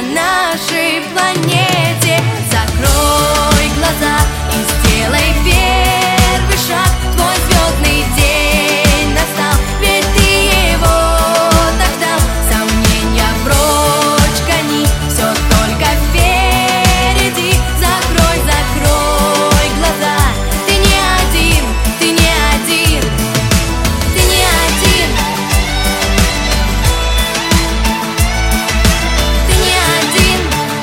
на нашей планете. Закрой глаза и сделай первый шаг. Твой звездный день настал, ведь ты его так ждал. Сомнения прочь гони, все только впереди. Закрой, закрой глаза. Ты не один, ты не один, ты не один. Ты не один.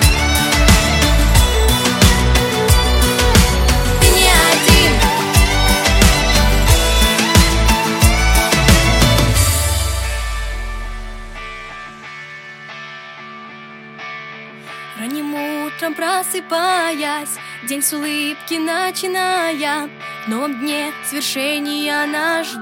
Ты не один. Ранним утром просыпаясь, день с улыбки начиная, в новом дне свершения нас ждут.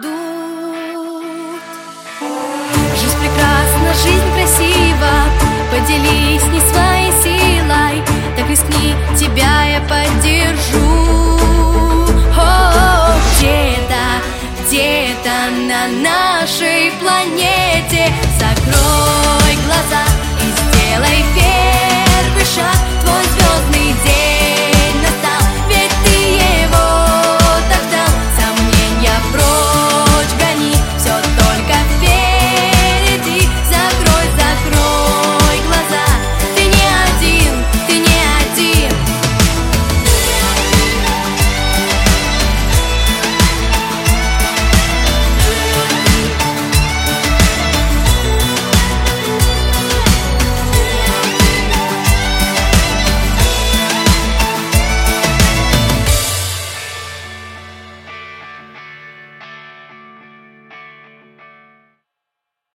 Жизнь прекрасна, жизнь красива, поделись с ней своей силой, так рискни, тебя я поддержу. О, где-то на нашей планете закрой